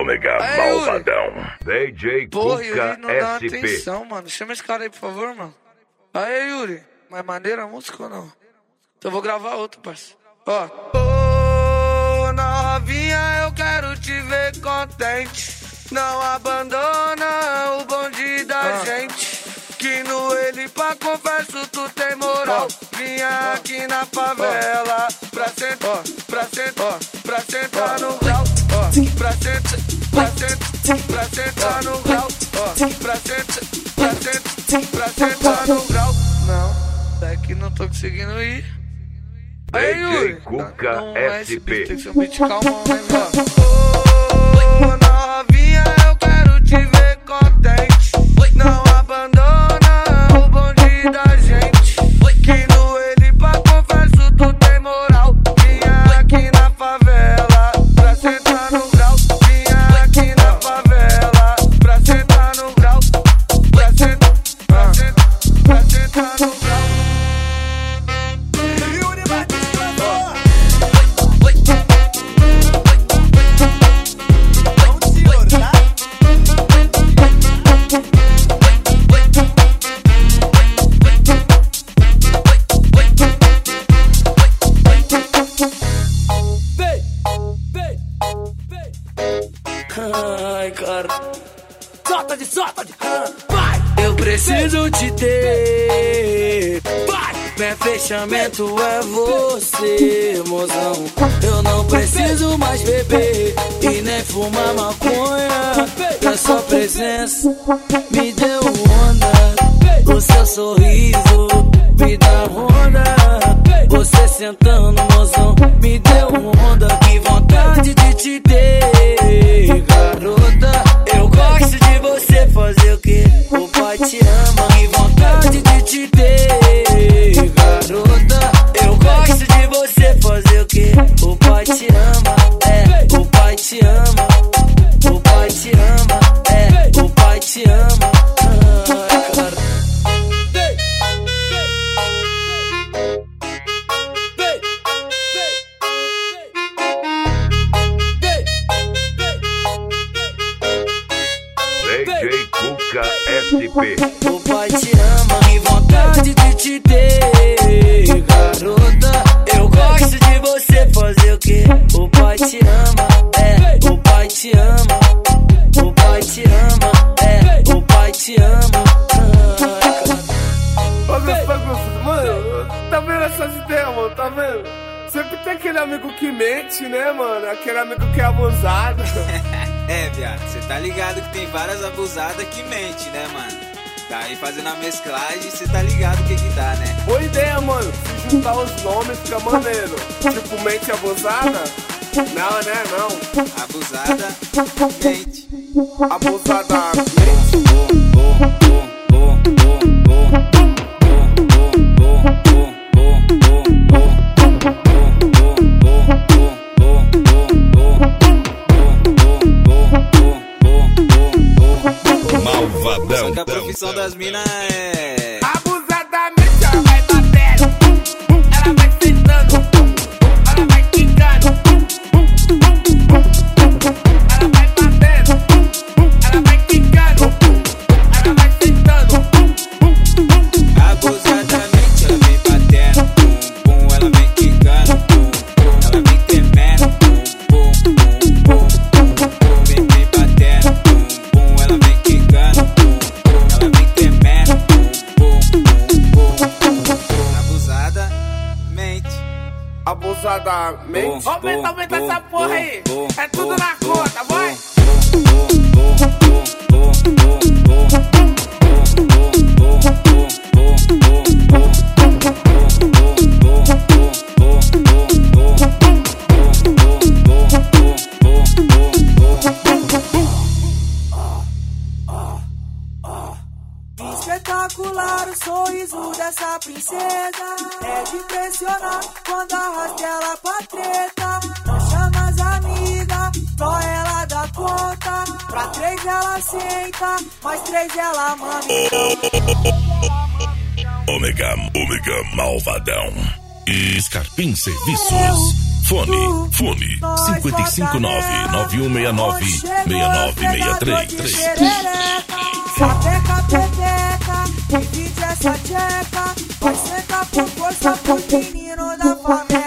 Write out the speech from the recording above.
Ômega Malvadão. DJ Porra, Cuca Yuri, não dá SP. atenção, mano. Chama esse cara aí, por favor, mano. Aí, Yuri. Mais maneira a música ou não? Então eu vou gravar outro, parceiro. Ó. Ô, novinha, eu quero te ver contente. Não abandona o bonde da gente. Que no ele pra confesso tu tem moral. Vinha aqui na favela pra sentar, pra sentar no grau. Pra sentar no grau. Pra sentar no grau. Não, daqui não tô conseguindo ir. Aí, DJ Yuri. Cuca Não é esse SP. beat, tem que ser um beat calmão, né, mano? Ô, novinha, eu quero te ver contente. Não abandona o bonde da gente. Que no ele pra confesso tu tem moral. Vinha aqui na favela pra sentar no grau. Vinha aqui na favela pra sentar no grau. Pra sentar no grau. Ai, cara. Solta de vai! Eu preciso te ter. Vai! Meu fechamento é você, mozão. Eu não preciso mais beber e nem fumar maconha. A sua presença me deu onda. O seu sorriso me dá onda. Você sentando, mozão, me deu onda. Que vontade de te ter, garota. Eu gosto de você fazer o que o pai te ama. Que vontade de te ter, garota. Eu gosto de você fazer o que o pai te ama. É, o pai te ama. O pai te ama. É, o pai te ama. Ai, cara. DJ Cuca SP. O pai te ama, que vontade de te ter, garota. Eu gosto de você fazer o que o pai te ama. É, o pai te ama. O pai te ama. É, o pai te ama. Ô, meus bagunços, mano, tá vendo essas ideias, mano, tá vendo? Sempre tem aquele amigo que mente, né, mano? Aquele amigo que é abusado. É, viado, cê tá ligado que tem várias abusadas que mente, né, mano? Tá aí fazendo a mesclagem, cê tá ligado o que que dá, né? Boa ideia, mano. Se juntar os nomes fica maneiro. Tipo, mente abusada? Não, né, não. Abusada, mente. Abusada, mente. Só que a profissão das minas é... Abusadamente ela vai batendo, ela vai sentando, ela vai quicando, ela vai batendo, ela vai quicando, ela vai sentando. Abusadamente ela vem batendo, pum, pum, ela vem quicando, pum, pum, ela vem tremendo, pum, pum, pum, pum, pum, vem batendo, pum, pum, ela vem quicando, pum, pum, ela vem tremendo, pum, pum, pum, pum, pum. Abusadamente. Abusadamente. Aumenta essa porra aí. É tudo na conta, vai. Espetacular o sorriso dessa princesa. É de impressionar quando arrasta ela pra treta. Não chama as amigas, só ela dá conta. Pra 3 ela senta, mais 3 ela mama. Ômega Malvadão. Scarpim Serviços. Fone 559-9169-6963. Sapeca, pepeca, divide essa tcheca. Vai sentar por força pro menino da favela.